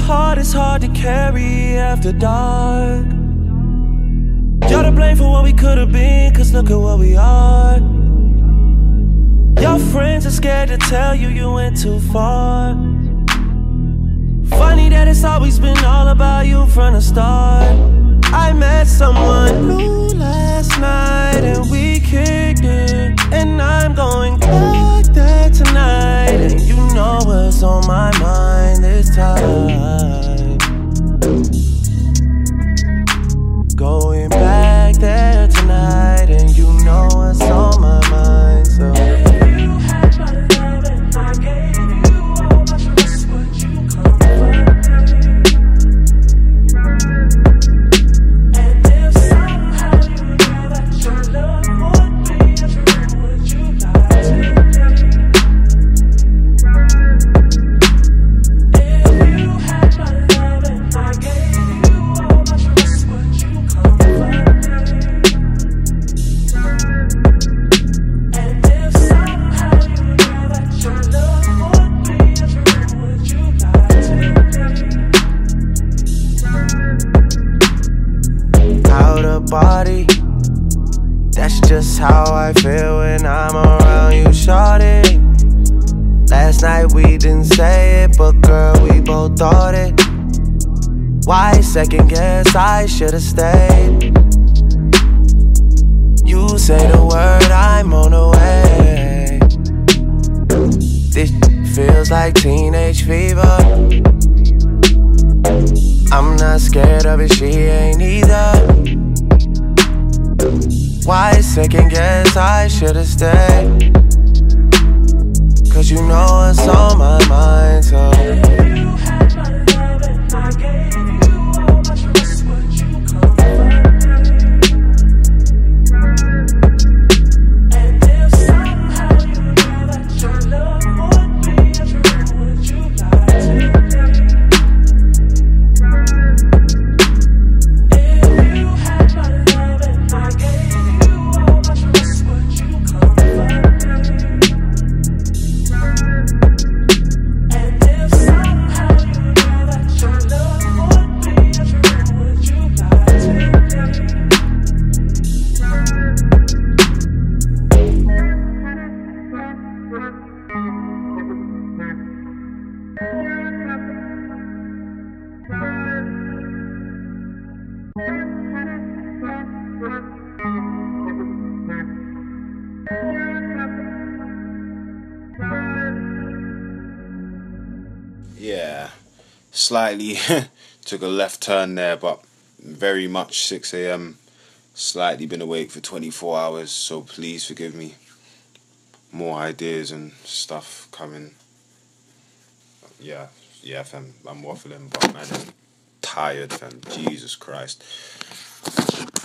heart is hard to carry after dark. You're to blame for what we could have been, cause look at what we are. Your friends are scared to tell you you went too far. Funny that it's always been all about you from the start. I met someone new last night and we kicked it, and I'm going back there tonight. And you know what's on my mind this time. Going back there tonight, and you know what's on my mind. So you had my love and I gave you all my trust. Would you come back? And if somehow you knew that your love would be true, would you lie to me? If you had my love and I gave you all my trust, would you come back? And if somehow you knew that your love would be true, would you lie to me? Out of body, that's just how I feel when I'm around you, shawty. Last night we didn't say it, but girl, we both thought it. Why second guess? I should've stayed. You say the word, I'm on the way. This feels like teenage fever. I'm not scared of it, she ain't either. Why second guess? I should've stayed. Cause you know what's on my mind, so you had my love and I gave you all my trust. Would you come back? And if somehow you knew that your love would be true, would you lie to me? If you had my love and I gave you all my trust, would you come back? And if somehow you knew that your love would be true, would you lie to me? Yeah, slightly took a left turn there, but very much 6 a.m. Slightly been awake for 24 hours, so please forgive me. More ideas and stuff coming. Yeah, fam, I'm waffling, but man, I'm tired, fam. Jesus Christ.